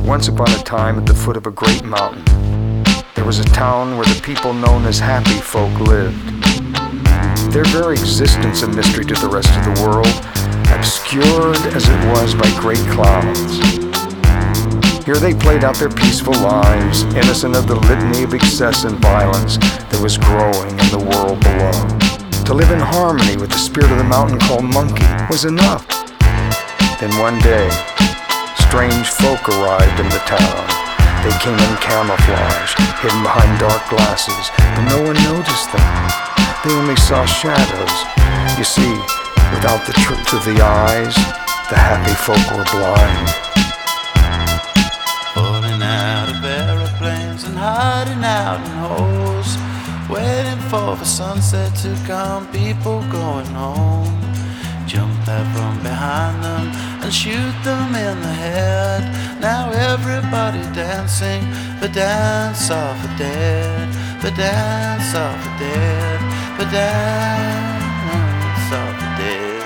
Once upon a time, at the foot of a great mountain, there was a town where the people known as happy folk lived. Their very existence a mystery to the rest of the world, obscured as it was by great clouds. Here they played out their peaceful lives, innocent of the litany of excess and violence that was growing in the world below. To live in harmony with the spirit of the mountain called Monkey was enough. Then one day, strange folk arrived in the town. They came in camouflage, hidden behind dark glasses, but no one noticed them. They only saw shadows. You see, without the truth of the eyes, the happy folk were blind. Falling out of aeroplanes and hiding out in holes, waiting for the sunset to come, people going home. Jump out from behind them and shoot them in the head. Now everybody dancing the dance of the dead, the dance of the dead, the dance of the dead.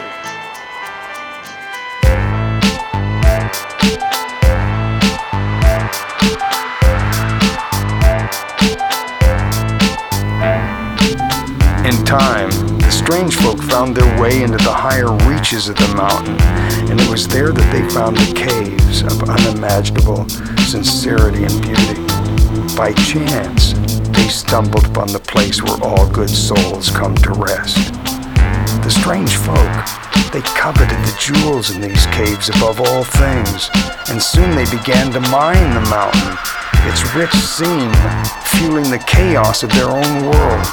In time, the strange folk found their way into the higher reaches of the mountain, and it was there that they found the caves of unimaginable sincerity and beauty. By chance, they stumbled upon the place where all good souls come to rest. The strange folk, they coveted the jewels in these caves above all things, and soon they began to mine the mountain, its rich scene, fueling the chaos of their own world.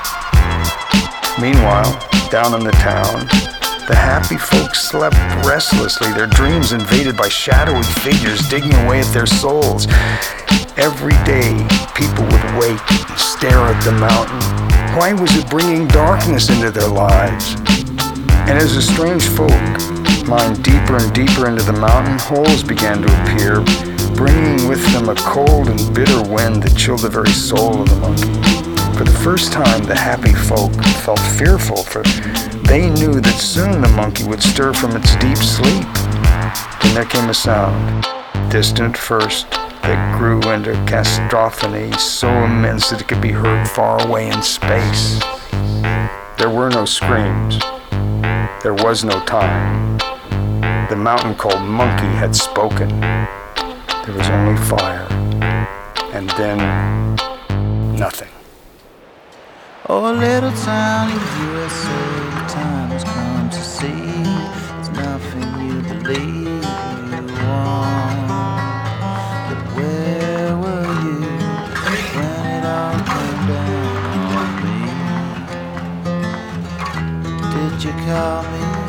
Meanwhile, down in the town, the happy folks slept restlessly, their dreams invaded by shadowy figures digging away at their souls. Every day, people would wake and stare at the mountain. Why was it bringing darkness into their lives? And as the strange folk mined deeper and deeper into the mountain, holes began to appear, bringing with them a cold and bitter wind that chilled the very soul of the monkey. For the first time, the happy folk felt fearful, for they knew that soon the monkey would stir from its deep sleep. Then there came a sound, distant at first, that grew into cacophony so immense that it could be heard far away in space. There were no screams. There was no time. The mountain called Monkey had spoken. There was only fire. And then, nothing. Oh, a little town in USA, the time has come to see there's nothing you believe you want. But where were you when it all came down on me? Did you call me?